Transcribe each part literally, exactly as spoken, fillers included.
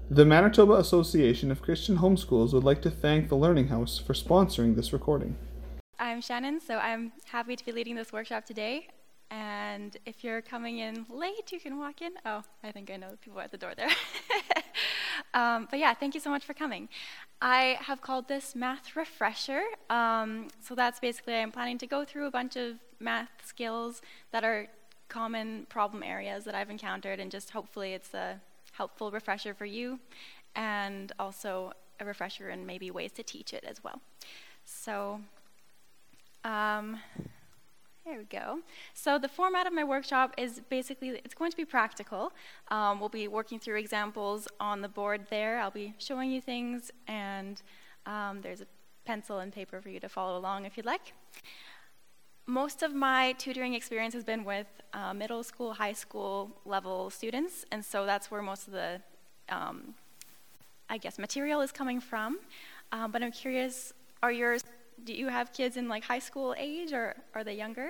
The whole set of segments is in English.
The Manitoba Association of Christian Homeschools would like to thank the Learning House for sponsoring this recording. I'm Shannon, so I'm happy to be leading this workshop today. And if you're coming in late, you can walk in. Oh, I think I know the people at the door there. um, but yeah, thank you so much for coming. I have called this Math Refresher. Um, so that's basically, I'm planning to go through a bunch of math skills that are common problem areas that I've encountered, and just hopefully it's a helpful refresher for you, and also a refresher in maybe ways to teach it as well. So, um, there we go. So the format of my workshop is basically, it's going to be practical. Um, we'll be working through examples on the board there. I'll be showing you things, and um, there's a pencil and paper for you to follow along if you'd like. Most of my tutoring experience has been with uh, middle school, high school level students, and so that's where most of the, um, I guess, material is coming from. Um, but I'm curious, are yours, do you have kids in like high school age, or are they younger?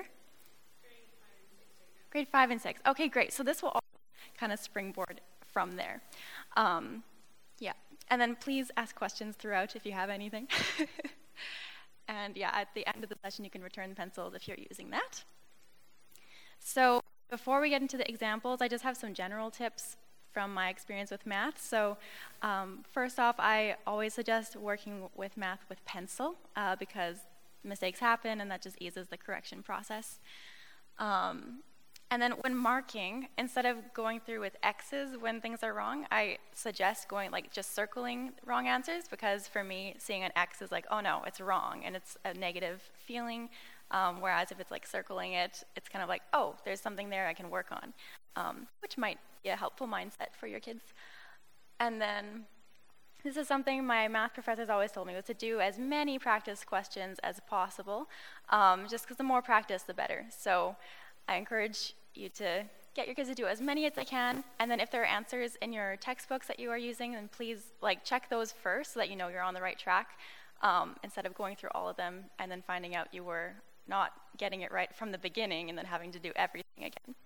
Grade five and six. Okay, great. So this will all kind of springboard from there. Um, yeah, and then please ask questions throughout if you have anything. And yeah, at the end of the session, you can return the pencils if you're using that. So before we get into the examples, I just have some general tips from my experience with math. So um, first off, I always suggest working with math with pencil uh, because mistakes happen, and that just eases the correction process. Um, and then when marking, instead of going through with X's when things are wrong, I suggest going like just circling wrong answers, because for me, seeing an X is like, oh no, it's wrong, and it's a negative feeling. Um, whereas if it's like circling it, it's kind of like, oh, there's something there I can work on, um, which might be a helpful mindset for your kids. And then this is something my math professors always told me, was to do as many practice questions as possible, um, just because the more practice, the better. So I encourage you to get your kids to do as many as they can, and then if there are answers in your textbooks that you are using, then please like check those first so that you know you're on the right track, um, instead of going through all of them and then finding out you were not getting it right from the beginning and then having to do everything again.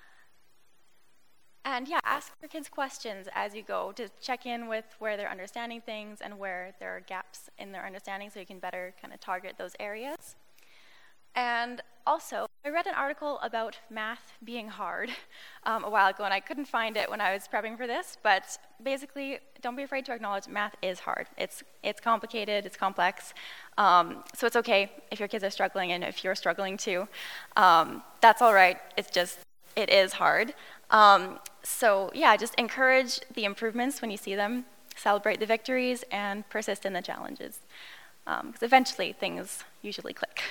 And yeah, ask your kids questions as you go to check in with where they're understanding things and where there are gaps in their understanding, so you can better kind of target those areas. And also, I read an article about math being hard um, a while ago, and I couldn't find it when I was prepping for this, but basically, don't be afraid to acknowledge math is hard. It's it's complicated, it's complex, um, so it's okay if your kids are struggling, and if you're struggling too. Um, that's all right, it's just, it is hard. Um, so yeah, just encourage the improvements when you see them, celebrate the victories, and persist in the challenges, because um, eventually things usually click.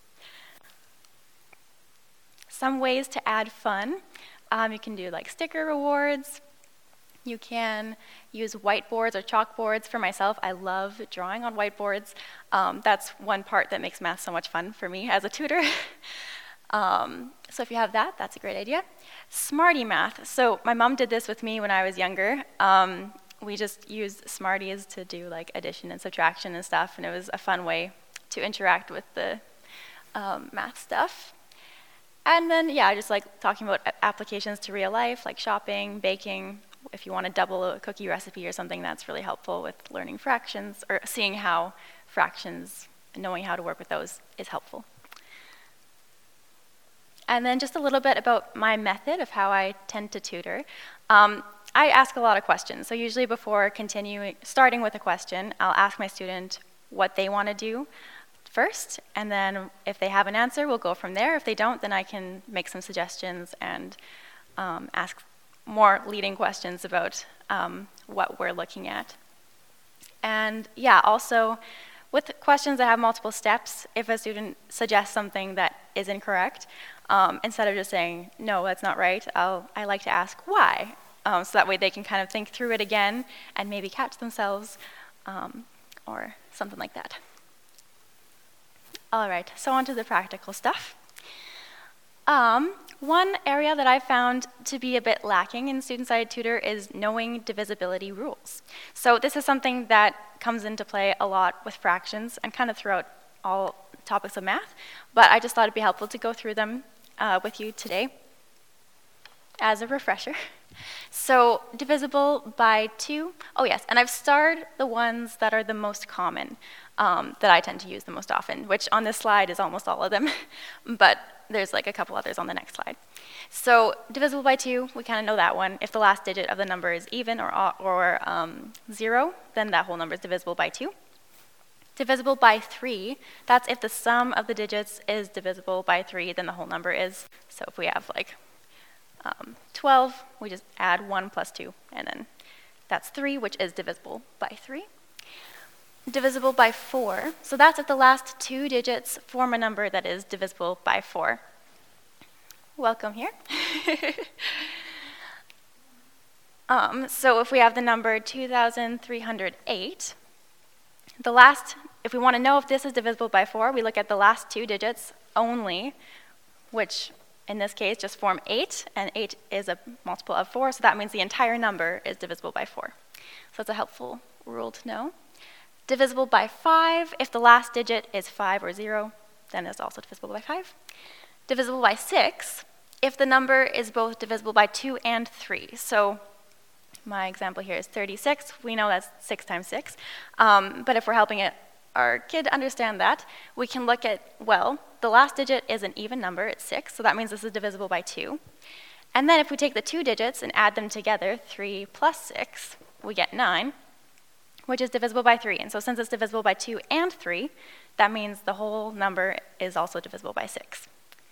Some ways to add fun. Um, you can do like sticker rewards. You can use whiteboards or chalkboards. For myself, I love drawing on whiteboards. Um, that's one part that makes math so much fun for me as a tutor. um, so if you have that, that's a great idea. Smarty math. So my mom did this with me when I was younger. Um, we just used Smarties to do like addition and subtraction and stuff, and it was a fun way to interact with the um, math stuff. And then, yeah, just like talking about applications to real life, like shopping, baking. If you want to double a cookie recipe or something, that's really helpful with learning fractions, or seeing how fractions, knowing how to work with those is helpful. And then just a little bit about my method of how I tend to tutor. Um, I ask a lot of questions. So usually before continuing, starting with a question, I'll ask my student what they want to do first, and then if they have an answer, we'll go from there. If they don't, then I can make some suggestions and um, ask more leading questions about um, what we're looking at. And yeah, also with questions that have multiple steps, if a student suggests something that is incorrect, um, instead of just saying, no, that's not right, I'll, I like to ask why. Um, so that way they can kind of think through it again and maybe catch themselves um, or something like that. All right, so on to the practical stuff. Um, one area that I found to be a bit lacking in student-sided tutor is knowing divisibility rules. So this is something that comes into play a lot with fractions and kind of throughout all topics of math, but I just thought it'd be helpful to go through them uh, with you today as a refresher. So divisible by two, oh yes, and I've starred the ones that are the most common, um, that I tend to use the most often, which on this slide is almost all of them, but there's like a couple others on the next slide. So divisible by two, we kind of know that one. If the last digit of the number is even or, or um, zero, then that whole number is divisible by two. Divisible by three, that's if the sum of the digits is divisible by three, then the whole number is. So if we have like um, twelve, we just add one plus two, and then that's three, which is divisible by three. Divisible by four, so that's if the last two digits form a number that is divisible by four. Welcome here. um, so if we have the number two thousand three hundred eight, the last, if we want to know if this is divisible by four, we look at the last two digits only, which in this case just form eight, and eight is a multiple of four, so that means the entire number is divisible by four. So that's a helpful rule to know. Divisible by five, if the last digit is five or zero, then it's also divisible by five. Divisible by six, if the number is both divisible by two and three. So my example here is thirty-six. We know that's six times six. Um, but if we're helping it, our kid understand that, we can look at, well, the last digit is an even number, it's six, so that means this is divisible by two. And then if we take the two digits and add them together, three plus six, we get nine, which is divisible by three. And so since it's divisible by two and three, that means the whole number is also divisible by six.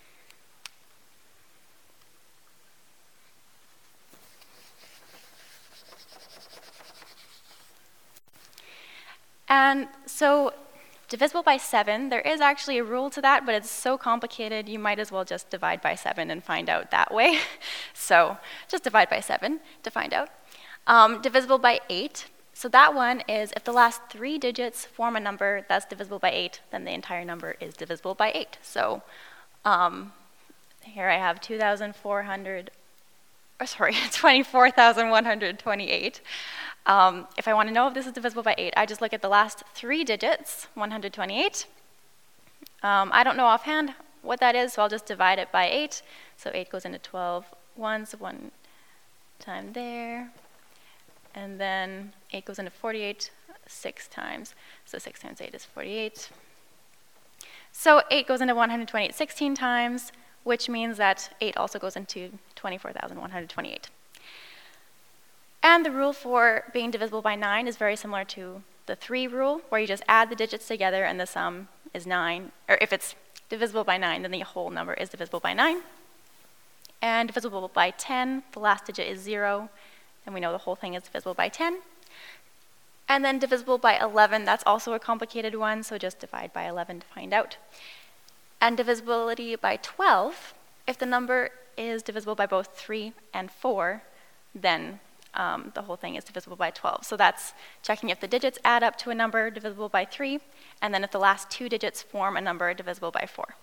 And so divisible by seven, there is actually a rule to that, but it's so complicated, you might as well just divide by seven and find out that way. So just divide by seven to find out. Um, divisible by eight, so that one is if the last three digits form a number that's divisible by eight, then the entire number is divisible by eight. So um, here I have two thousand four hundred, or sorry, twenty-four thousand one hundred twenty-eight. Um, if I want to know if this is divisible by eight, I just look at the last three digits, one hundred twenty-eight. Um, I don't know offhand what that is, so I'll just divide it by eight. So eight goes into twelve once, one time there. And then eight goes into forty-eight six times. So six times eight is forty-eight. So eight goes into one hundred twenty-eight sixteen times, which means that eight also goes into twenty-four thousand one hundred twenty-eight. And the rule for being divisible by nine is very similar to the three rule, where you just add the digits together and the sum is nine. Or if it's divisible by nine, then the whole number is divisible by nine. And divisible by ten, the last digit is zero, and we know the whole thing is divisible by ten. And then divisible by eleven, that's also a complicated one, so just divide by eleven to find out. And divisibility by twelve, if the number is divisible by both three and four, then Um, the whole thing is divisible by twelve. So that's checking if the digits add up to a number divisible by three, and then if the last two digits form a number divisible by four.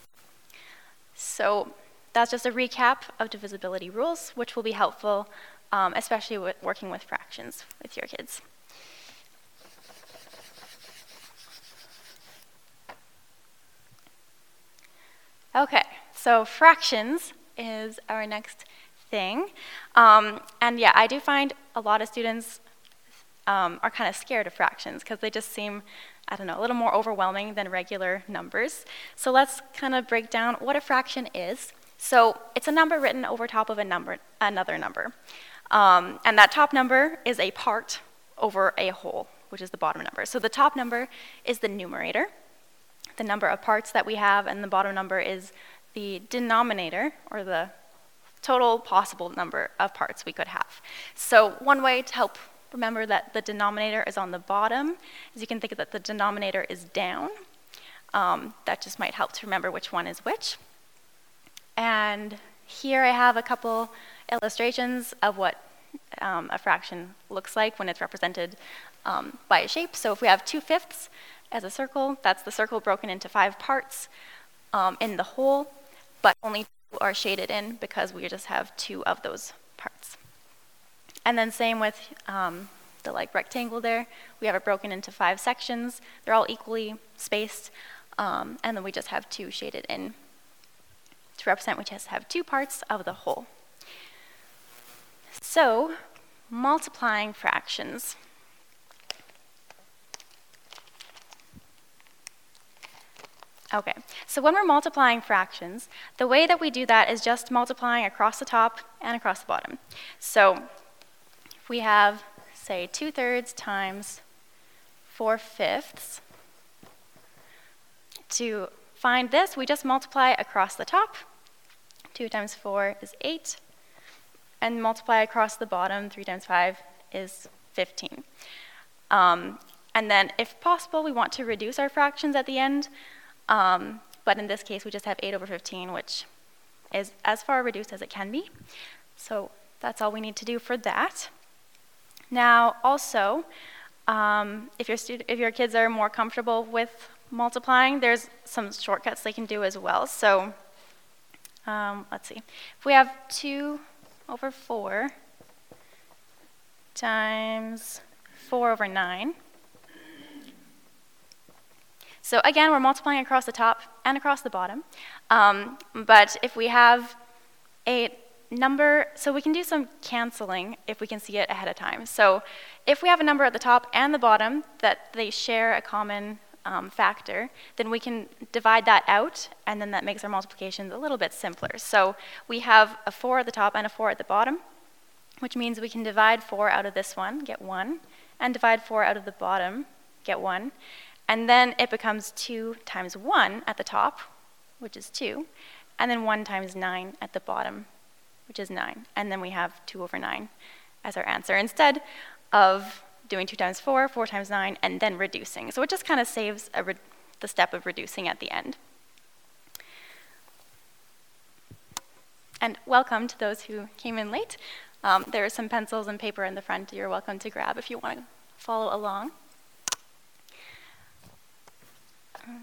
So that's just a recap of divisibility rules, which will be helpful, um, especially with working with fractions with your kids. Okay, so fractions is our next thing. Um, and yeah, I do find a lot of students um, are kind of scared of fractions because they just seem, I don't know, a little more overwhelming than regular numbers. So let's kind of break down what a fraction is. So it's a number written over top of a number, another number. Um, and that top number is a part over a whole, which is the bottom number. So the top number is the numerator, the number of parts that we have, and the bottom number is the denominator, or the total possible number of parts we could have. So one way to help remember that the denominator is on the bottom is you can think that the denominator is down. Um, that just might help to remember which one is which. And here I have a couple illustrations of what um, a fraction looks like when it's represented um, by a shape. So if we have two fifths as a circle, that's the circle broken into five parts um, in the whole, but only are shaded in because we just have two of those parts. And then same with um, the like rectangle there. We have it broken into five sections. They're all equally spaced, um, and then we just have two shaded in to represent we just have two parts of the whole. So, multiplying fractions. Okay, so when we're multiplying fractions, the way that we do that is just multiplying across the top and across the bottom. So if we have, say, two thirds times four fifths, to find this, we just multiply across the top. two times four is eight. And multiply across the bottom, three times five is fifteen. Um, and then, if possible, we want to reduce our fractions at the end. Um, but in this case, we just have eight over fifteen, which is as far reduced as it can be. So that's all we need to do for that. Now, also, um, if, your stud- if your kids are more comfortable with multiplying, there's some shortcuts they can do as well. So um, let's see. If we have two over four times four over nine. So again, we're multiplying across the top and across the bottom. Um, but if we have a number, so we can do some canceling if we can see it ahead of time. So if we have a number at the top and the bottom that they share a common um, factor, then we can divide that out, and then that makes our multiplications a little bit simpler. So we have a four at the top and a four at the bottom, which means we can divide four out of this one, get one, and divide four out of the bottom, get one. And then it becomes two times one at the top, which is two, and then one times nine at the bottom, which is nine. And then we have two over nine as our answer, instead of doing two times four, four times nine, and then reducing. So it just kind of saves a re- the step of reducing at the end. And welcome to those who came in late. Um, there are some pencils and paper in the front you're welcome to grab if you want to follow along. Okay.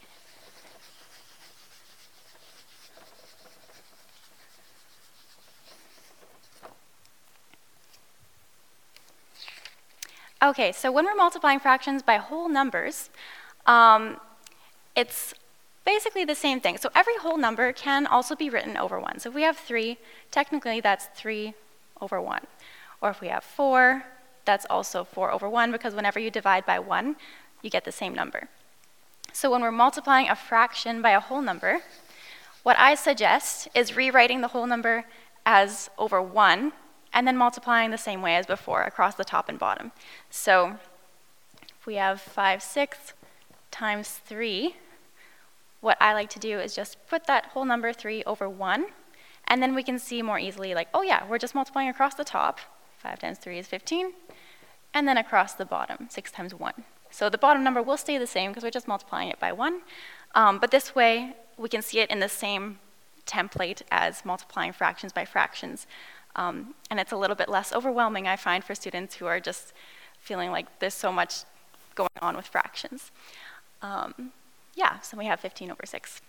Okay, so when we're multiplying fractions by whole numbers, um, it's basically the same thing. So every whole number can also be written over one. So if we have three, technically that's three over one. Or if we have four, that's also four over one, because whenever you divide by one, you get the same number. So when we're multiplying a fraction by a whole number, what I suggest is rewriting the whole number as over one, and then multiplying the same way as before across the top and bottom. So if we have five sixths times three, what I like to do is just put that whole number three over one, and then we can see more easily, like, oh yeah, we're just multiplying across the top. five times three is fifteen, and then across the bottom, six times one. So the bottom number will stay the same because we're just multiplying it by one, um, but this way we can see it in the same template as multiplying fractions by fractions. Um, and it's a little bit less overwhelming, I find, for students who are just feeling like there's so much going on with fractions. Um, yeah, so we have fifteen over six.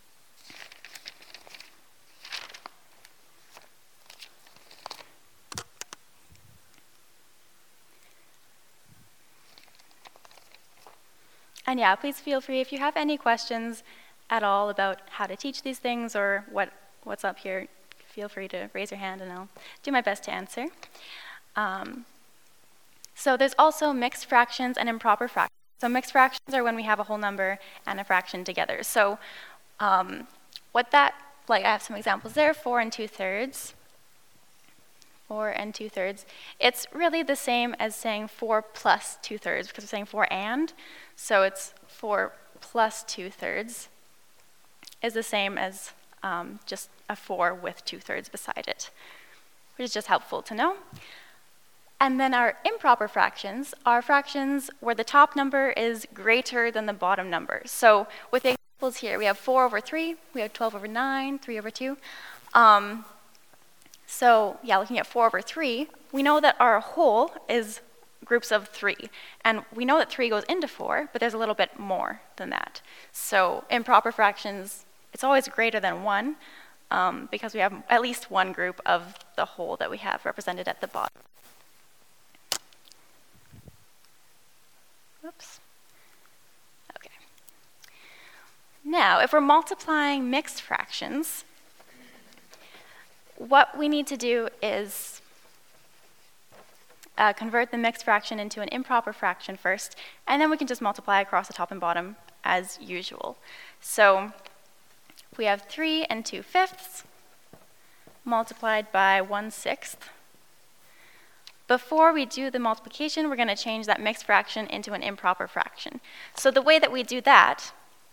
And yeah, please feel free, if you have any questions at all about how to teach these things or what, what's up here, feel free to raise your hand and I'll do my best to answer. Um, so there's also mixed fractions and improper fractions. So mixed fractions are when we have a whole number and a fraction together. So um, what that, like I have some examples there, four and two thirds. Four and two thirds. It's really the same as saying four plus two thirds because we're saying four and. So it's four plus two thirds is the same as um, just a four with two thirds beside it, which is just helpful to know. And then our improper fractions are fractions where the top number is greater than the bottom number. So with the examples here, we have four over three, we have twelve over nine, three over two. Um, so yeah, looking at four over three, we know that our whole is groups of three. And we know that three goes into four, but there's a little bit more than that. So improper fractions, it's always greater than one, um, because we have at least one group of the whole that we have represented at the bottom. Oops. Okay. Now, if we're multiplying mixed fractions, what we need to do is uh, convert the mixed fraction into an improper fraction first, and then we can just multiply across the top and bottom as usual. So we have three and two fifths multiplied by one sixth. Before we do the multiplication, we're going to change that mixed fraction into an improper fraction. So the way that we do that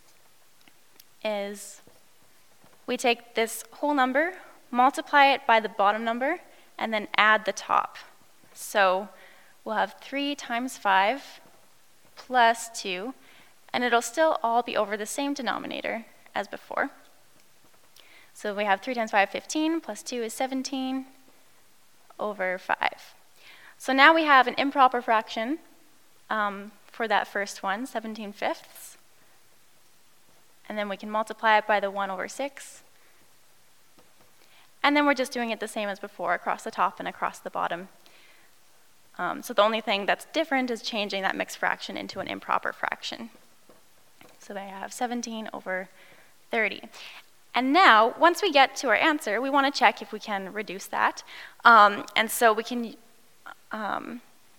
is we take this whole number, multiply it by the bottom number, and then add the top. So we'll have three times five plus two, and it'll still all be over the same denominator as before. So we have three times five, fifteen, plus two is seventeen over five. So now we have an improper fraction um, for that first one, seventeen fifths. And then we can multiply it by the one over six. And then we're just doing it the same as before, across the top and across the bottom. Um, so the only thing that's different is changing that mixed fraction into an improper fraction. So I have seventeen over thirty. And now, once we get to our answer, we want to check if we can reduce that. Um, and so we can Um,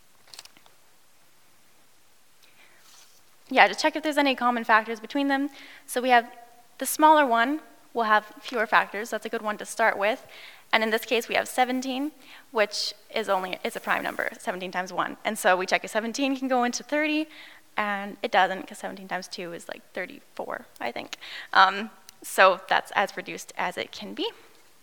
yeah, just check if there's any common factors between them. So we have the smaller one will have fewer factors. So that's a good one to start with. And in this case, we have seventeen, which is only is a prime number, seventeen times one. And so we check if seventeen can go into thirty, and it doesn't, because seventeen times two is like thirty-four, I think. Um, so that's as reduced as it can be.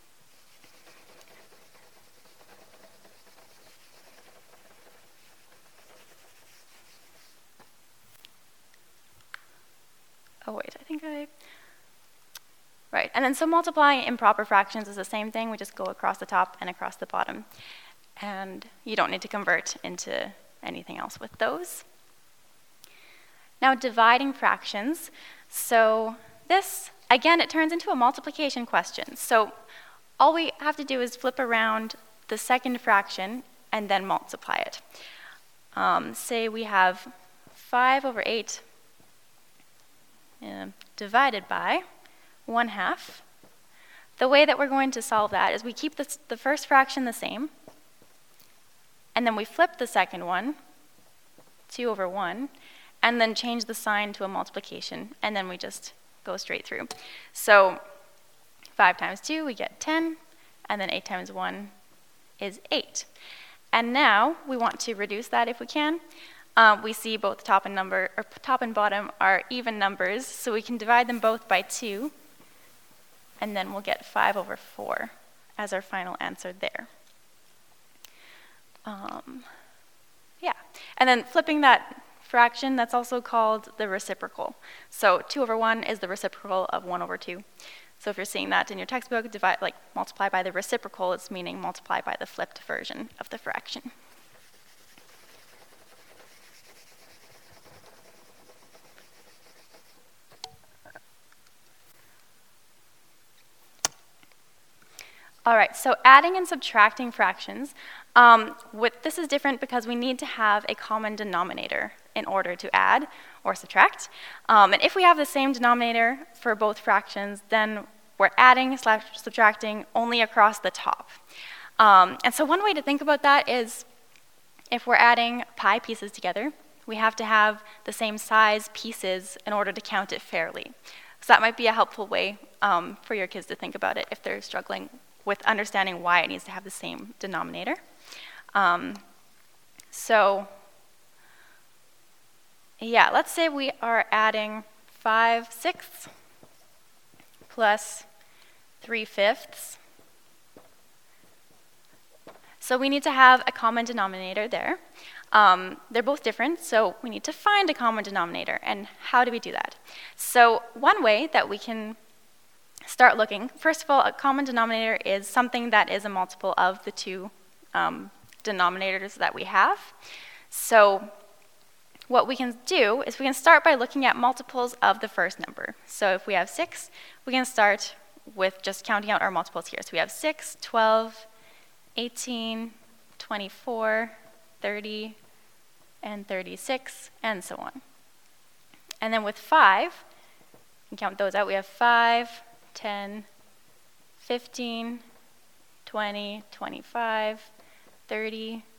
Oh wait, I think I, right. And then so multiplying improper fractions is the same thing. We just go across the top and across the bottom. And you don't need to convert into anything else with those. Now dividing fractions. So this, again, it turns into a multiplication question. So all we have to do is flip around the second fraction and then multiply it. Um, say we have five over eight Uh, divided by one half. The way that we're going to solve that is we keep this, the first fraction the same, and then we flip the second one, two over one, and then change the sign to a multiplication, and then we just go straight through. So five times two, we get ten, and then eight times one is eight. And now we want to reduce that if we can. Um, we see both top and number, or top and bottom are even numbers, so we can divide them both by two, and then we'll get five over four as our final answer there. Um, yeah, and then flipping that fraction, that's also called the reciprocal. So two over one is the reciprocal of one over two. So if you're seeing that in your textbook, divide, like multiply by the reciprocal, it's meaning multiply by the flipped version of the fraction. All right, so adding and subtracting fractions. Um, with, this is different because we need to have a common denominator in order to add or subtract. Um, and if we have the same denominator for both fractions, then we're adding slash subtracting only across the top. Um, and so one way to think about that is if we're adding pie pieces together, we have to have the same size pieces in order to count it fairly. So that might be a helpful way um, for your kids to think about it if they're struggling with understanding why it needs to have the same denominator. Um, so, yeah, let's say we are adding five sixths plus three fifths. So we need to have a common denominator there. Um, they're both different, so we need to find a common denominator. And how do we do that? So one way that we can start looking, first of all, a common denominator is something that is a multiple of the two um, denominators that we have. So what we can do is we can start by looking at multiples of the first number. So if we have six, we can start with just counting out our multiples here. So we have six, twelve, eighteen, twenty-four, thirty, and thirty-six, and so on. And then with five, we can count those out. We have five, ten, fifteen, twenty, twenty-five, thirty,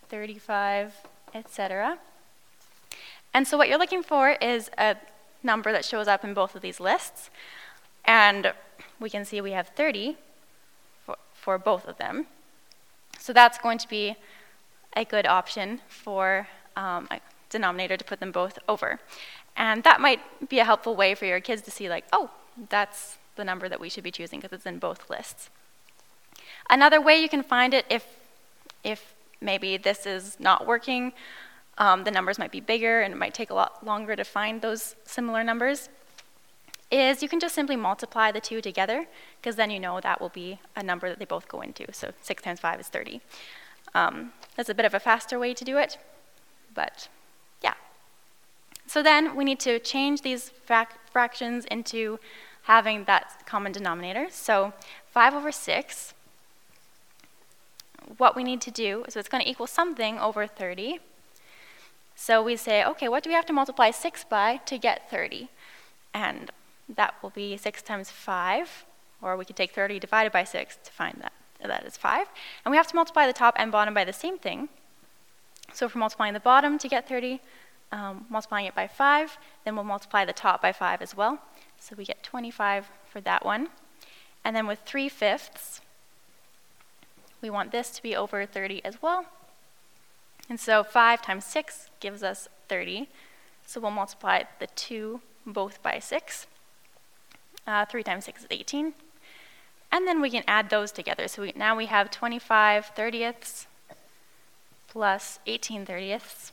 thirty-five, et cetera. And so what you're looking for is a number that shows up in both of these lists. And we can see we have thirty for, for both of them. So that's going to be a good option for um, a denominator to put them both over. And that might be a helpful way for your kids to see, like, oh, that's the number that we should be choosing because it's in both lists. Another way you can find it, if, if maybe this is not working, um, the numbers might be bigger and it might take a lot longer to find those similar numbers, is you can just simply multiply the two together, because then you know that will be a number that they both go into. So six times five is thirty. Um, that's a bit of a faster way to do it, but yeah. So then we need to change these frac fractions into having that common denominator. So five over six, what we need to do, so it's going to equal something over thirty. So we say, okay, what do we have to multiply six by to get thirty? And that will be six times five, or we could take thirty divided by six to find that. That is five. And we have to multiply the top and bottom by the same thing. So if we're multiplying the bottom to get thirty, um, multiplying it by five, then we'll multiply the top by five as well. So we get twenty-five for that one. And then with three fifths, we want this to be over thirty as well. And so five times six gives us thirty. So we'll multiply the two both by six. Uh, three times six is eighteen. And then we can add those together. So we, now we have twenty-five thirtieths plus eighteen thirtieths.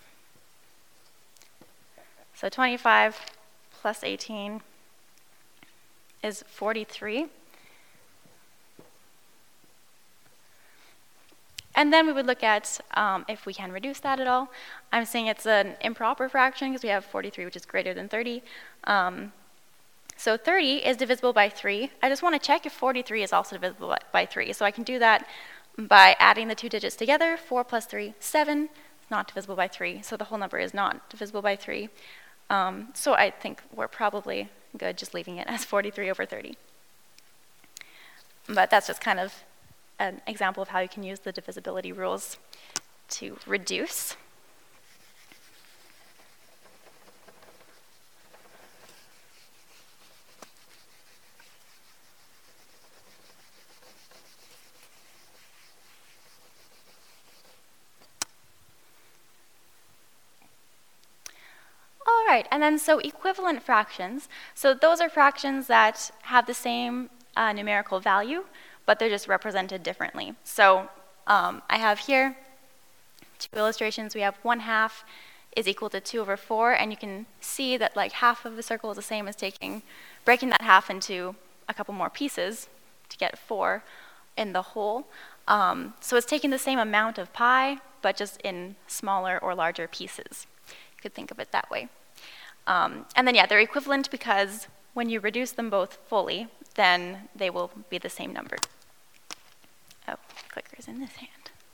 So twenty-five plus eighteen is forty-three. And then we would look at um, if we can reduce that at all. I'm saying it's an improper fraction because we have forty-three, which is greater than thirty. Um, so thirty is divisible by three. I just want to check if forty-three is also divisible by three. So I can do that by adding the two digits together. four plus three, seven. It's not divisible by three. So the whole number is not divisible by three. Um, so I think we're probably good just leaving it as forty-three over thirty. But that's just kind of an example of how you can use the divisibility rules to reduce. All right, and then so equivalent fractions. So those are fractions that have the same uh, numerical value, but they're just represented differently. So um, I have here two illustrations. We have one half is equal to two over four, and you can see that like half of the circle is the same as taking, breaking that half into a couple more pieces to get four in the whole. Um, so it's taking the same amount of pi, but just in smaller or larger pieces. You could think of it that way. Um, and then yeah, they're equivalent because when you reduce them both fully, then they will be the same number. Oh, clicker's in this hand.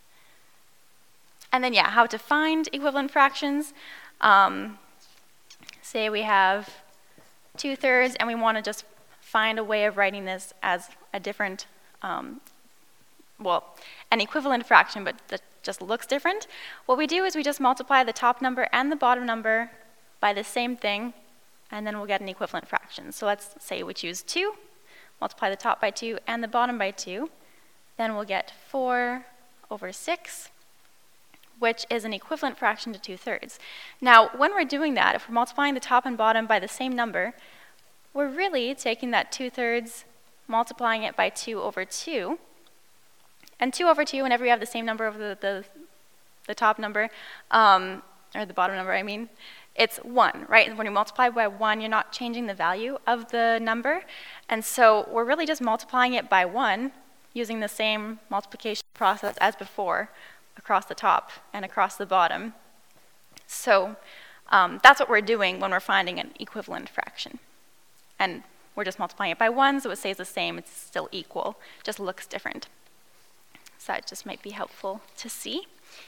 And then yeah, how to find equivalent fractions. Um, say we have two thirds and we want to just find a way of writing this as a different, um, well, an equivalent fraction, but that just looks different. What we do is we just multiply the top number and the bottom number by the same thing, and then we'll get an equivalent fraction. So let's say we choose two, multiply the top by two and the bottom by two, then we'll get four over six, which is an equivalent fraction to two thirds. Now, when we're doing that, if we're multiplying the top and bottom by the same number, we're really taking that two thirds, multiplying it by two over two, and two over two, whenever we have the same number over the, the, the top number, um, or the bottom number, I mean, it's one, right? And when you multiply by one, you're not changing the value of the number. And so we're really just multiplying it by one using the same multiplication process as before across the top and across the bottom. So um, that's what we're doing when we're finding an equivalent fraction. And we're just multiplying it by one, so it stays the same. It's still equal, just looks different. So that just might be helpful to see.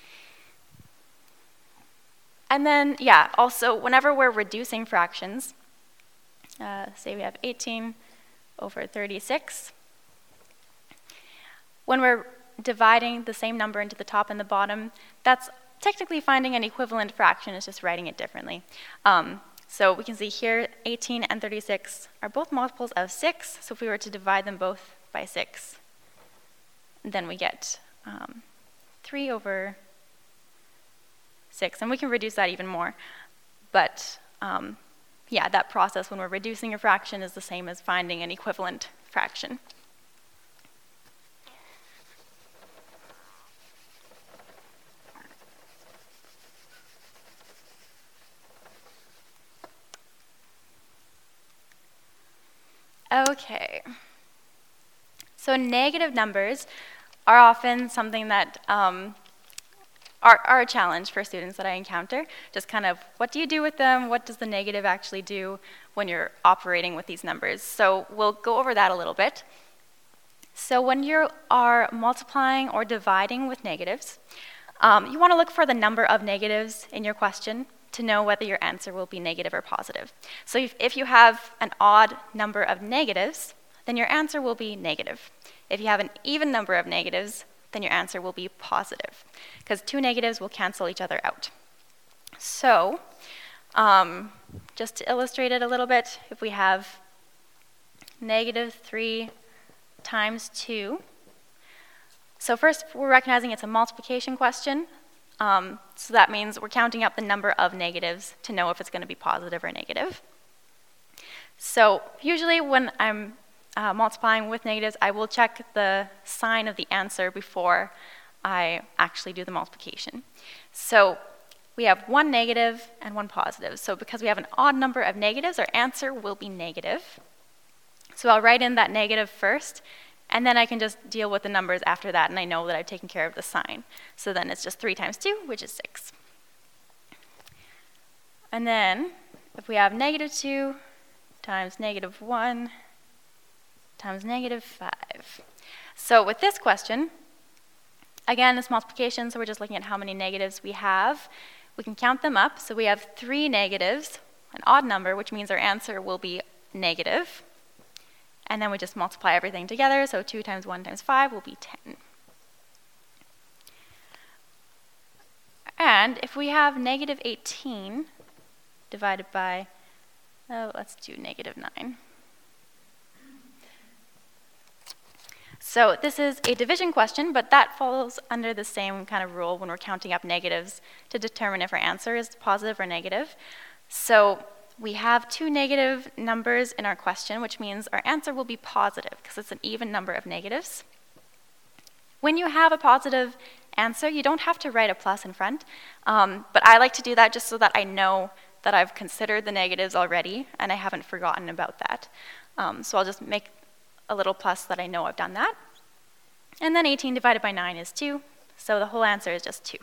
And then, yeah, also, whenever we're reducing fractions, uh, say we have eighteen over thirty-six, when we're dividing the same number into the top and the bottom, that's technically finding an equivalent fraction is just writing it differently. Um, so we can see here eighteen and thirty-six are both multiples of six, so if we were to divide them both by six, then we get um, three over six, and we can reduce that even more. But um, yeah, that process when we're reducing a fraction is the same as finding an equivalent fraction. Okay, so negative numbers are often something that um, are, are a challenge for students that I encounter. Just kind of, what do you do with them? What does the negative actually do when you're operating with these numbers? So we'll go over that a little bit. So when you are multiplying or dividing with negatives, um, you want to look for the number of negatives in your question to know whether your answer will be negative or positive. So if, if you have an odd number of negatives, then your answer will be negative. If you have an even number of negatives, then your answer will be positive, because two negatives will cancel each other out. So um, just to illustrate it a little bit, if we have negative three times two, so first we're recognizing it's a multiplication question. Um, so that means we're counting up the number of negatives to know if it's going to be positive or negative. So usually when I'm uh, multiplying with negatives, I will check the sign of the answer before I actually do the multiplication. So we have one negative and one positive. So because we have an odd number of negatives, our answer will be negative. So I'll write in that negative first, and then I can just deal with the numbers after that, and I know that I've taken care of the sign. So then it's just three times two, which is six. And then if we have negative two times negative one times negative five. So with this question, again, it's multiplication, so we're just looking at how many negatives we have. We can count them up. So we have three negatives, an odd number, which means our answer will be negative. And then we just multiply everything together, so two times one times five will be ten. And if we have negative eighteen divided by, oh, let's do negative nine. So this is a division question, but that falls under the same kind of rule when we're counting up negatives to determine if our answer is positive or negative. So we have two negative numbers in our question, which means our answer will be positive because it's an even number of negatives. When you have a positive answer, you don't have to write a plus in front, um, but I like to do that just so that I know that I've considered the negatives already and I haven't forgotten about that. Um, so I'll just make a little plus that I know I've done that. And then eighteen divided by nine is two, so the whole answer is just two.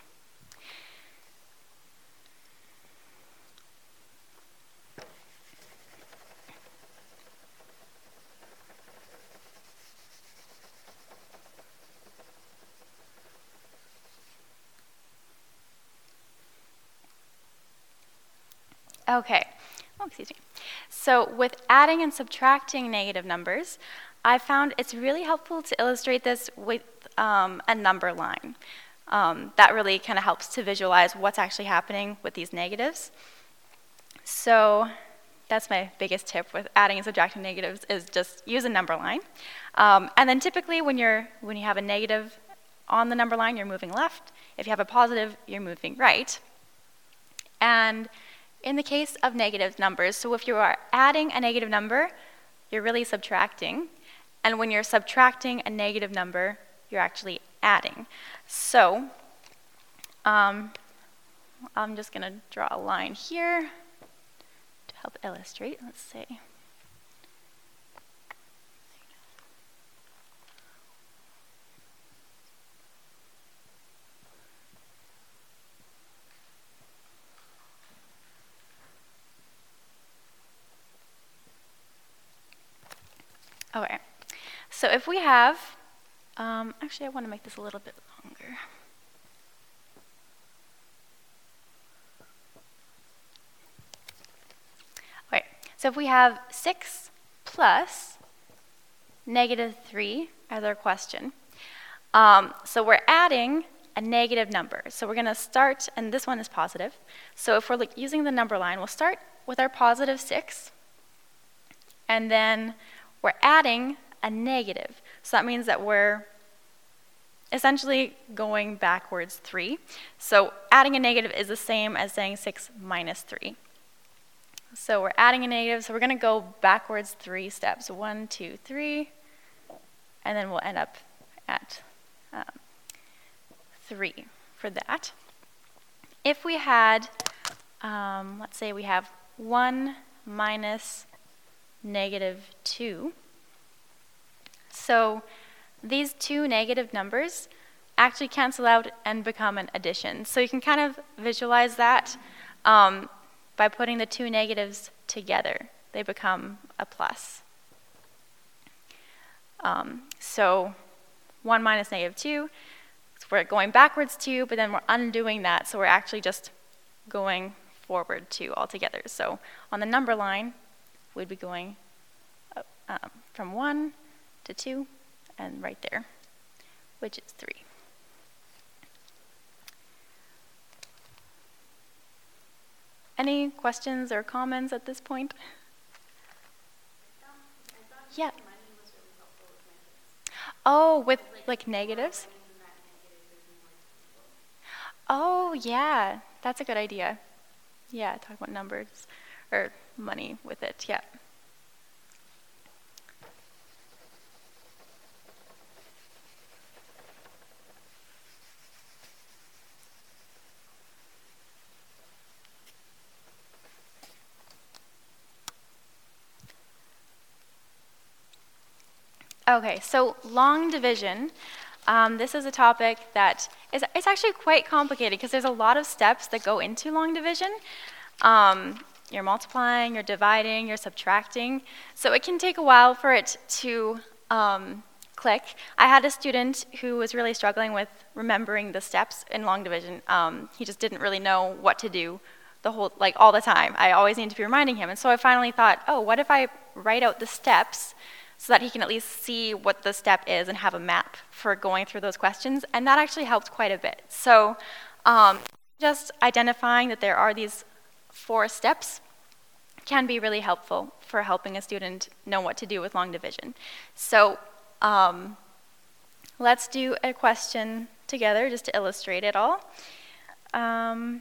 Okay, oh, excuse me. So with adding and subtracting negative numbers, I found it's really helpful to illustrate this with um, a number line. Um, that really kind of helps to visualize what's actually happening with these negatives. So that's my biggest tip with adding and subtracting negatives, is just use a number line. Um, and then typically when you're when you have a negative on the number line, you're moving left. If you have a positive, you're moving right. And in the case of negative numbers, so if you are adding a negative number, you're really subtracting. And when you're subtracting a negative number, you're actually adding. So um, I'm just going to draw a line here to help illustrate. Let's see. Okay, so if we have, um, actually I want to make this a little bit longer. Okay, so if we have six plus negative three as our question, um, so we're adding a negative number. So we're going to start, and this one is positive. So if we're like using the number line, we'll start with our positive six, and then we're adding a negative. So that means that we're essentially going backwards three. So adding a negative is the same as saying six minus three. So we're adding a negative, so we're going to go backwards three steps. One, two, three, and then we'll end up at um, three for that. If we had, um, let's say we have one minus negative two. So these two negative numbers actually cancel out and become an addition. So you can kind of visualize that um, by putting the two negatives together. They become a plus. Um, so one minus negative two, so we're going backwards two, but then we're undoing that, so we're actually just going forward two altogether. So on the number line, we'd be going up, um, from one to two, and right there, which is three. Any questions or comments at this point? Yeah. Oh, with like negatives? Oh, yeah, that's a good idea. Yeah, talk about numbers or money with it, yeah. Okay, so long division. Um, this is a topic that is it's actually quite complicated because there's a lot of steps that go into long division. Um, you're multiplying, you're dividing, you're subtracting. So it can take a while for it to um, click. I had a student who was really struggling with remembering the steps in long division. Um, he just didn't really know what to do the whole, like all the time. I always need to be reminding him. And so I finally thought, oh, what if I write out the steps so that he can at least see what the step is and have a map for going through those questions. And that actually helped quite a bit. So um, just identifying that there are these four steps can be really helpful for helping a student know what to do with long division. So um, let's do a question together just to illustrate it all. Um,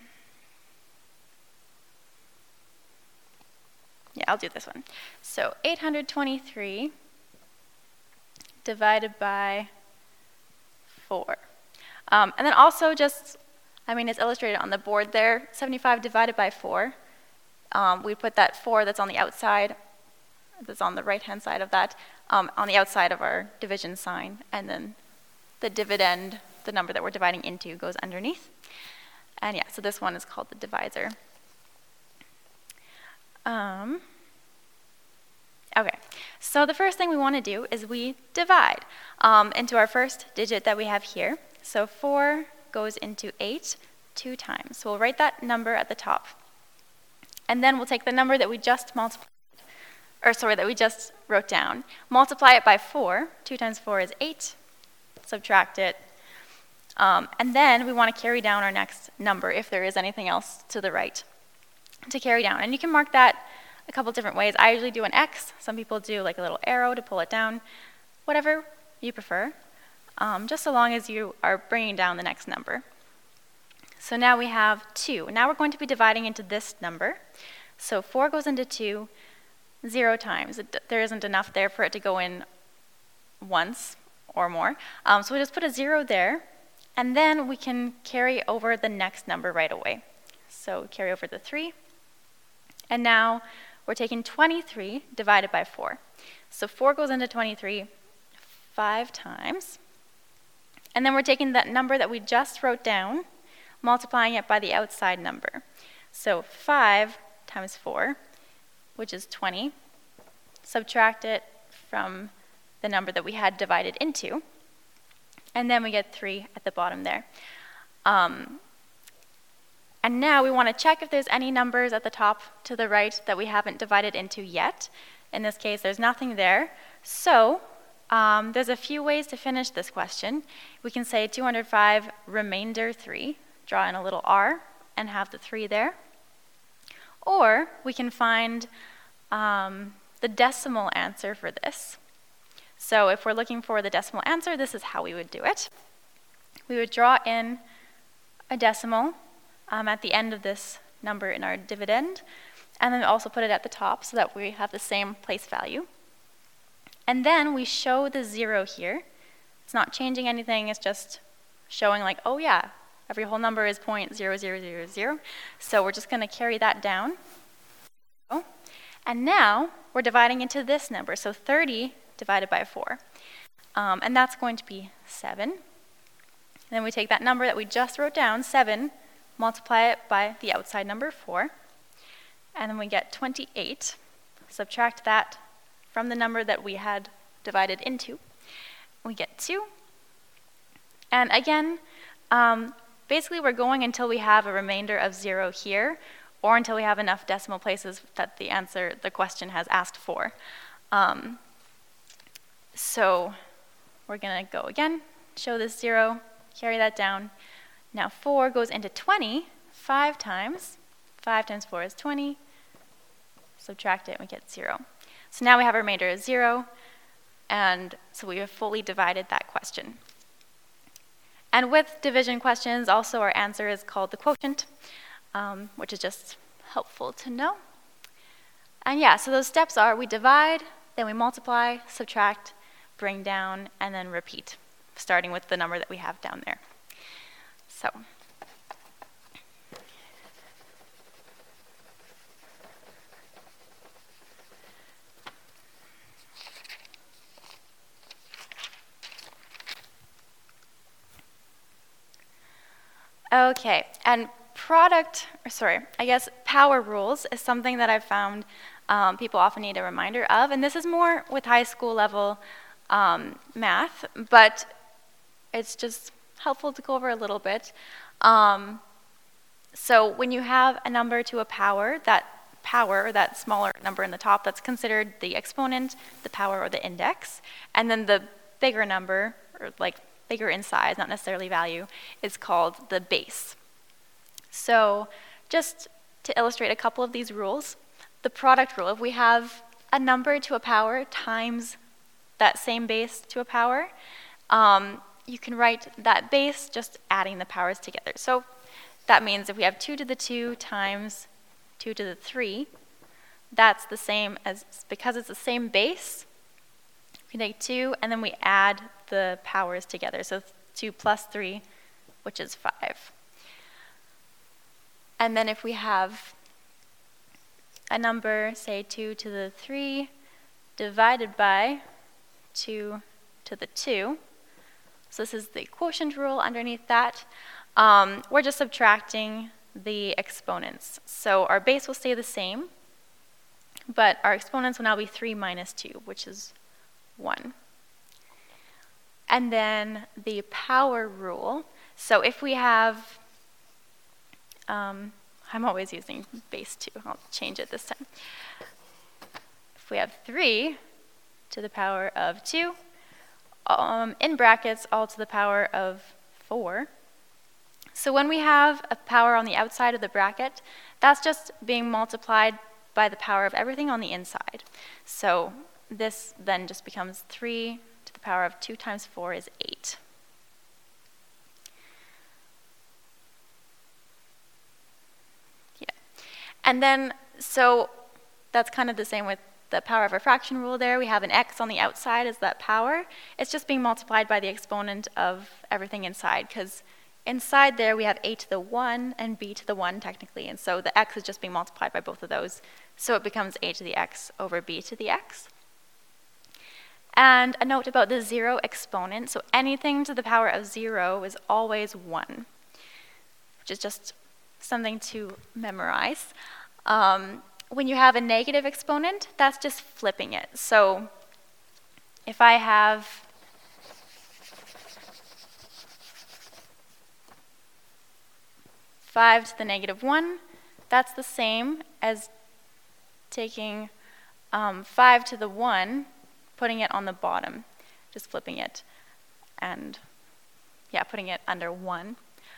yeah, I'll do this one. So eight hundred twenty-three divided by four. Um, and then also just, I mean, it's illustrated on the board there, seventy-five divided by four. Um, we put that four that's on the outside, that's on the right-hand side of that, um, on the outside of our division sign, and then the dividend, the number that we're dividing into, goes underneath. And yeah, so this one is called the divisor. Um, Okay, so the first thing we want to do is we divide um, into our first digit that we have here. So four goes into eight two times. So we'll write that number at the top. And then we'll take the number that we just multiplied, or sorry, that we just wrote down, multiply it by four. two times four is eight. Subtract it. Um, and then we want to carry down our next number if there is anything else to the right to carry down. And you can mark that a couple different ways. I usually do an X. Some people do like a little arrow to pull it down. Whatever you prefer, um, just so long as you are bringing down the next number. So now we have two. Now we're going to be dividing into this number. So four goes into two zero times. It, there isn't enough there for it to go in once or more. Um, so we just put a zero there, and then we can carry over the next number right away. So carry over the three, and now we're taking twenty-three divided by four. So four goes into twenty-three five times. And then we're taking that number that we just wrote down, multiplying it by the outside number. So five times four, which is twenty. Subtract it from the number that we had divided into. And then we get three at the bottom there. Um, And now we want to check if there's any numbers at the top to the right that we haven't divided into yet. In this case, there's nothing there. So um, there's a few ways to finish this question. We can say two hundred five remainder three, draw in a little r, and have the three there. Or we can find um, the decimal answer for this. So if we're looking for the decimal answer, this is how we would do it. We would draw in a decimal um, at the end of this number in our dividend, and then also put it at the top so that we have the same place value. And then we show the zero here. It's not changing anything, it's just showing like, oh yeah, every whole number is zero point zero zero zero zero. So we're just going to carry that down. And now we're dividing into this number, so thirty divided by four. Um, and that's going to be seven. And then we take that number that we just wrote down, seven, multiply it by the outside number, four. And then we get twenty-eight. Subtract that from the number that we had divided into. We get two. And again, um, basically we're going until we have a remainder of zero here, or until we have enough decimal places that the answer, the question has asked for. Um, so we're going to go again, show this zero, carry that down. Now four goes into twenty five times. five times four is twenty. Subtract it and we get zero. So now we have a remainder of zero, and so we have fully divided that question. And with division questions, also our answer is called the quotient, um, which is just helpful to know. And yeah, so those steps are we divide, then we multiply, subtract, bring down, and then repeat, starting with the number that we have down there. So. Okay, and product, or sorry, I guess power rules is something that I've found um, people often need a reminder of, and this is more with high school level um, math, but it's just helpful to go over a little bit. Um, so when you have a number to a power, that power, or that smaller number in the top, that's considered the exponent, the power, or the index, and then the bigger number, or like bigger in size, not necessarily value, is called the base. So just to illustrate a couple of these rules, the product rule, if we have a number to a power times that same base to a power, um, you can write that base just adding the powers together. So that means if we have two to the two times two to the three, that's the same as, because it's the same base, we can take two and then we add the powers together. So two plus three, which is five. And then if we have a number, say two to the three, divided by two to the two, so this is the quotient rule underneath that, um, we're just subtracting the exponents. So our base will stay the same, but our exponents will now be three minus two, which is one. And then the power rule. So if we have, um, I'm always using base two. I'll change it this time. If we have three to the power of two, um, in brackets, all to the power of four. So when we have a power on the outside of the bracket, that's just being multiplied by the power of everything on the inside. So this then just becomes three to the power of two times four is eight. Yeah. And then, so that's kind of the same with the power of a fraction rule there. We have an x on the outside as that power. It's just being multiplied by the exponent of everything inside, because inside there we have a to the one and b to the one technically, and so the x is just being multiplied by both of those. So it becomes a to the x over b to the x. And a note about the zero exponent. So anything to the power of zero is always one, which is just something to memorize. Um, when you have a negative exponent, that's just flipping it. So if I have five to the negative one, that's the same as taking um, five to the one, putting it on the bottom. just flipping it and, yeah, putting it under one.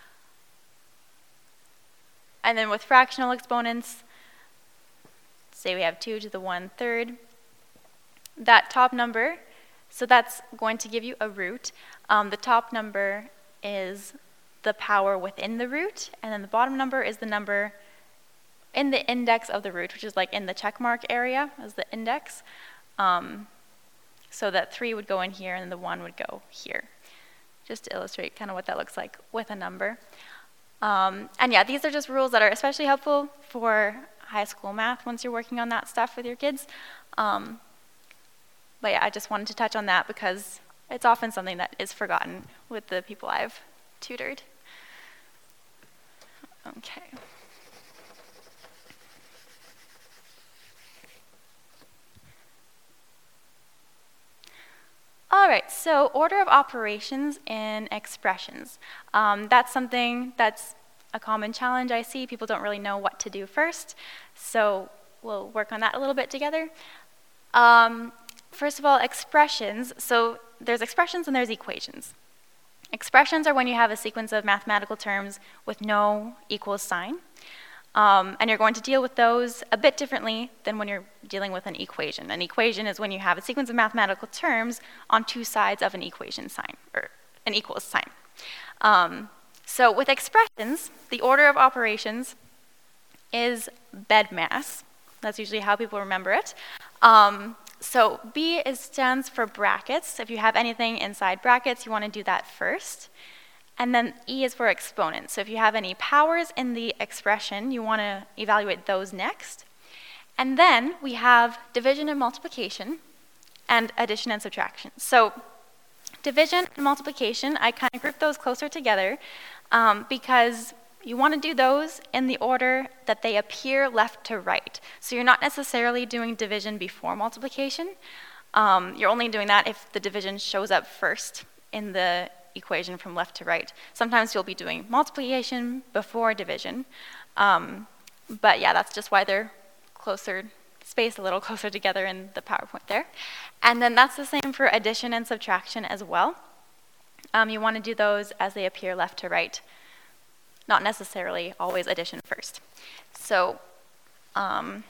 And then with fractional exponents, say we have two to the one third, that top number, so that's going to give you a root. Um, the top number is the power within the root, and then the bottom number is the number in the index of the root, which is like in the check mark area as the index. Um, so that three would go in here and the one would go here. Just to illustrate kind of what that looks like with a number. Um, and yeah, these are just rules that are especially helpful for high school math once you're working on that stuff with your kids. Um, but yeah, I just wanted to touch on that because it's often something that is forgotten with the people I've tutored. Okay. All right, so order of operations in expressions. Um, that's something that's a common challenge I see. People don't really know what to do first, so we'll work on that a little bit together. Um, first of all, expressions. So there's expressions and there's equations. Expressions are when you have a sequence of mathematical terms with no equals sign. Um, and you're going to deal with those a bit differently than when you're dealing with an equation. An equation is when you have a sequence of mathematical terms on two sides of an equation sign, or an equals sign. Um, so with expressions, the order of operations is BEDMAS. That's usually how people remember it. Um, so B is, stands for brackets. If you have anything inside brackets, you want to do that first. And then E is for exponents. So if you have any powers in the expression, you want to evaluate those next. And then we have division and multiplication and addition and subtraction. So division and multiplication, I kind of group those closer together um, because you want to do those in the order that they appear left to right. So you're not necessarily doing division before multiplication. Um, you're only doing that if the division shows up first in the equation from left to right. Sometimes you'll be doing multiplication before division. Um, but yeah, that's just why they're closer, spaced a little closer together in the PowerPoint there. And then that's the same for addition and subtraction as well. Um, you want to do those as they appear left to right, not necessarily always addition first. So um,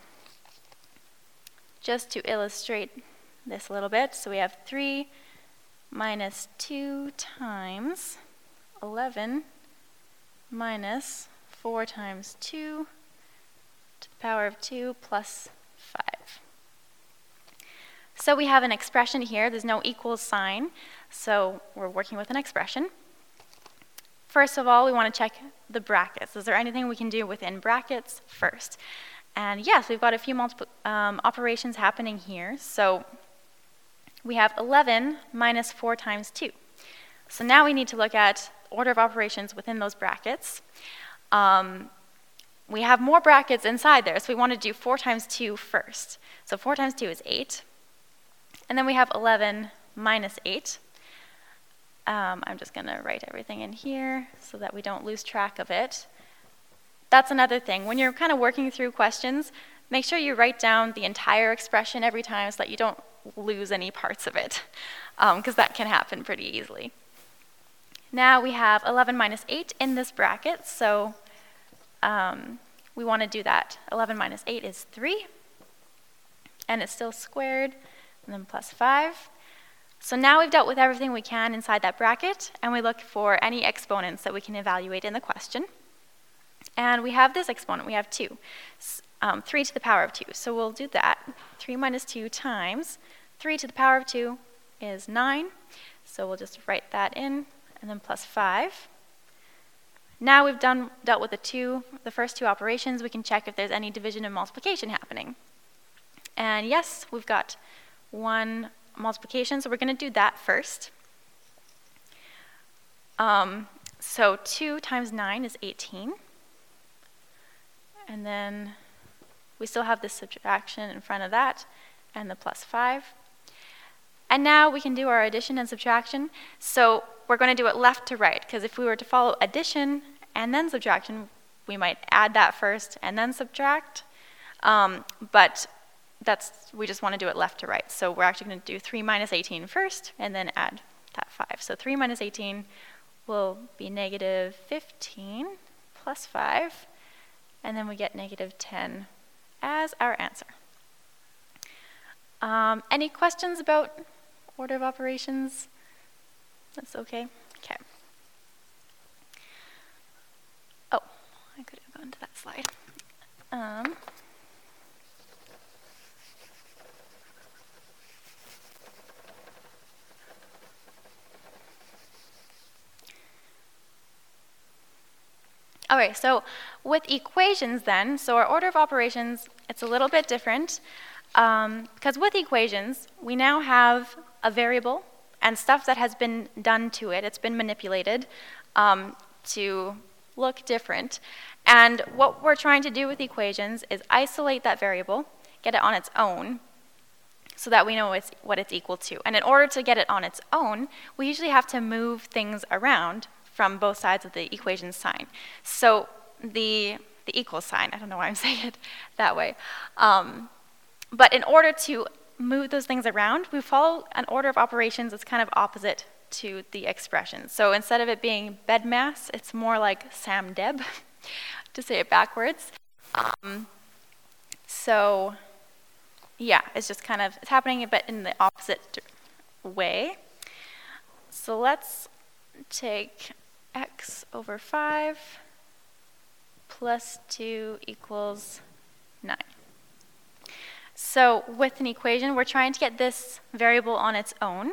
just to illustrate this a little bit, so we have three minus two times eleven minus four times two to the power of two plus five. So we have an expression here. There's no equals sign, so we're working with an expression. First of all, we want to check the brackets. Is there anything we can do within brackets first? And yes, we've got a few multiple um, operations happening here. So we have eleven minus four times two. So now we need to look at order of operations within those brackets. Um, we have more brackets inside there, so we want to do four times two first. So four times two is eight. And then we have eleven minus eight. Um, I'm just going to write everything in here so that we don't lose track of it. That's another thing. When you're kind of working through questions, make sure you write down the entire expression every time so that you don't lose any parts of it, because um, that can happen pretty easily. Now we have eleven minus eight in this bracket, so um, we want to do that. eleven minus eight is three, and it's still squared, and then plus five. So now we've dealt with everything we can inside that bracket, and we look for any exponents that we can evaluate in the question. And we have this exponent, we have two, um, three to the power of two. So we'll do that. three minus two times three to the power of two is nine. So we'll just write that in, and then plus five. Now we've done dealt with the two, the first two operations, we can check if there's any division and multiplication happening. And yes, we've got one multiplication, so we're going to do that first. Um, so two times nine is eighteen. And then we still have this subtraction in front of that, and the plus five. And now we can do our addition and subtraction. So we're going to do it left to right, because if we were to follow addition and then subtraction, we might add that first and then subtract. Um, but that's, we just want to do it left to right. So we're actually going to do three minus eighteen first, and then add that five. So three minus eighteen will be negative fifteen plus five, and then we get negative ten as our answer. Um, any questions about order of operations? That's okay? Okay. Oh, I could have gone to that slide. Um, Okay, so with equations then, so our order of operations, it's a little bit different, um, because with equations, we now have a variable and stuff that has been done to it. It's been manipulated um, to look different. And what we're trying to do with equations is isolate that variable, get it on its own, so that we know it's, what it's equal to. And in order to get it on its own, we usually have to move things around from both sides of the equation sign. So the, the equal sign, I don't know why I'm saying it that way. Um, but in order to move those things around, we follow an order of operations that's kind of opposite to the expression. So instead of it being bed mass, it's more like Sam Deb, to say it backwards. Um, so yeah, it's just kind of, it's happening but in the opposite way. So let's take x over five plus two equals nine. So with an equation, we're trying to get this variable on its own,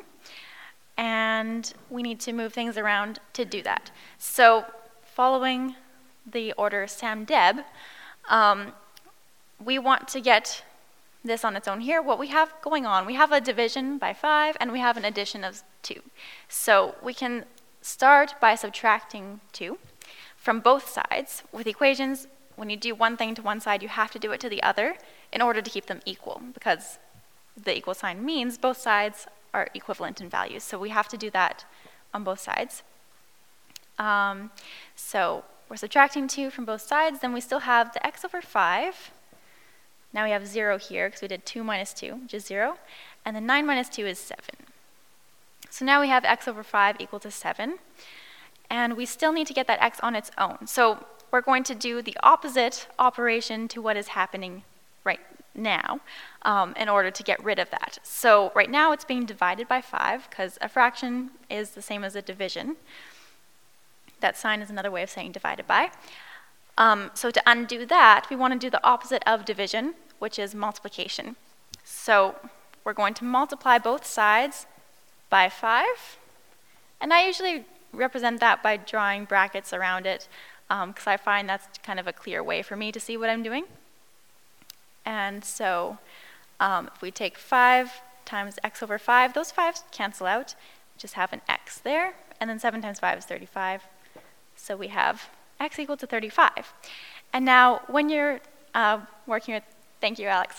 and we need to move things around to do that. So following the order Sam Deb, um, we want to get this on its own here. What we have going on, we have a division by five, and we have an addition of two. So we can start by subtracting two from both sides. With equations, when you do one thing to one side, you have to do it to the other in order to keep them equal, because the equal sign means both sides are equivalent in values. So we have to do that on both sides. Um, so we're subtracting two from both sides, then we still have the x over five. Now we have zero here because we did two minus two, which is zero. And then nine minus two is seven. So now we have x over five equal to seven. And we still need to get that x on its own. So we're going to do the opposite operation to what is happening right now um, in order to get rid of that. So right now it's being divided by five because a fraction is the same as a division. That sign is another way of saying divided by. Um, so to undo that, we want to do the opposite of division, which is multiplication. So we're going to multiply both sides by five. And I usually represent that by drawing brackets around it because um, I find that's kind of a clear way for me to see what I'm doing. And so um, if we take five times x over five, those fives cancel out. We just have an x there. And then seven times five is thirty-five. So we have x equal to thirty-five. And now when you're uh, working with, thank you, Alex,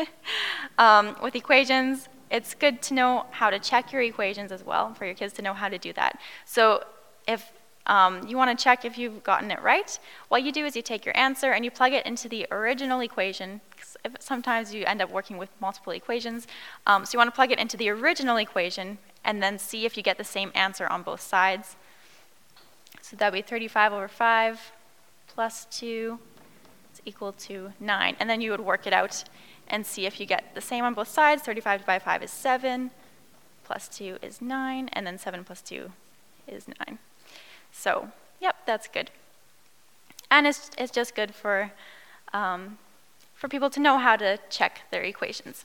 um, with equations, it's good to know how to check your equations as well, for your kids to know how to do that. So if um, you want to check if you've gotten it right, what you do is you take your answer and you plug it into the original equation. If sometimes you end up working with multiple equations. Um, so you want to plug it into the original equation and then see if you get the same answer on both sides. So that would be thirty-five over five plus two is equal to nine. And then you would work it out and see if you get the same on both sides. thirty-five divided by five is seven, plus two is nine, and then seven plus two is nine. So, yep, that's good. And it's, it's just good for, um, for people to know how to check their equations.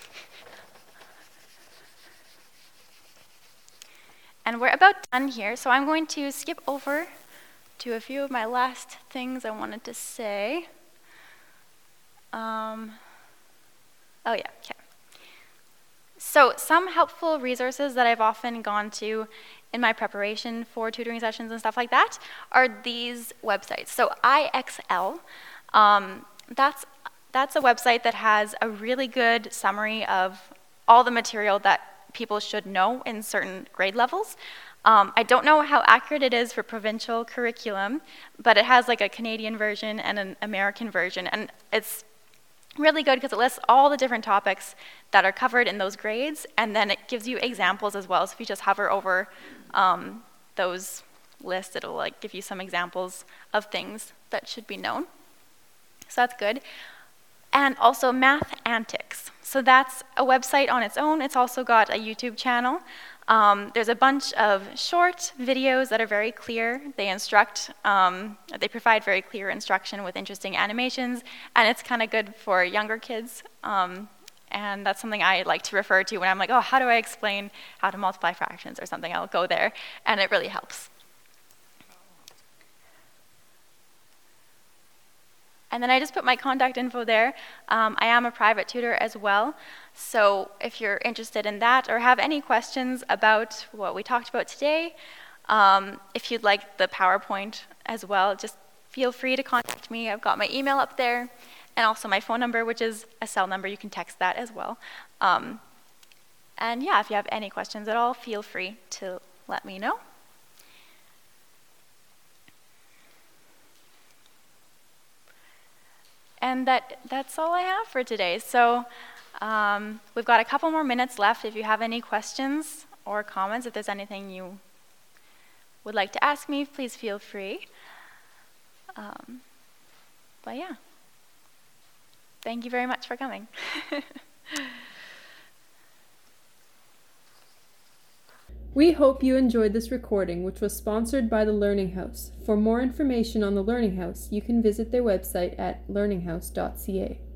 And we're about done here, so I'm going to skip over to a few of my last things I wanted to say. Um, oh yeah, okay. So some helpful resources that I've often gone to in my preparation for tutoring sessions and stuff like that are these websites. So I X L, um, that's, that's a website that has a really good summary of all the material that people should know in certain grade levels. Um, I don't know how accurate it is for provincial curriculum, but it has like a Canadian version and an American version, and it's really good because it lists all the different topics that are covered in those grades, and then it gives you examples as well. So if you just hover over um, those lists, it'll like give you some examples of things that should be known. So that's good. And also Math Antics. So that's a website on its own. It's also got a YouTube channel. Um, there's a bunch of short videos that are very clear. They instruct, um, they provide very clear instruction with interesting animations, and it's kind of good for younger kids. Um, and that's something I like to refer to when I'm like, oh, how do I explain how to multiply fractions or something? I'll go there, and it really helps. And then I just put my contact info there. Um, I am a private tutor as well. So if you're interested in that or have any questions about what we talked about today, um, if you'd like the PowerPoint as well, just feel free to contact me. I've got my email up there and also my phone number, which is a cell number. You can text that as well. Um, and yeah, if you have any questions at all, feel free to let me know. And that, that's all I have for today. So um, we've got a couple more minutes left. If you have any questions or comments, if there's anything you would like to ask me, please feel free. Um, but yeah, thank you very much for coming. We hope you enjoyed this recording, which was sponsored by the Learning House. For more information on the Learning House, you can visit their website at learning house dot c a.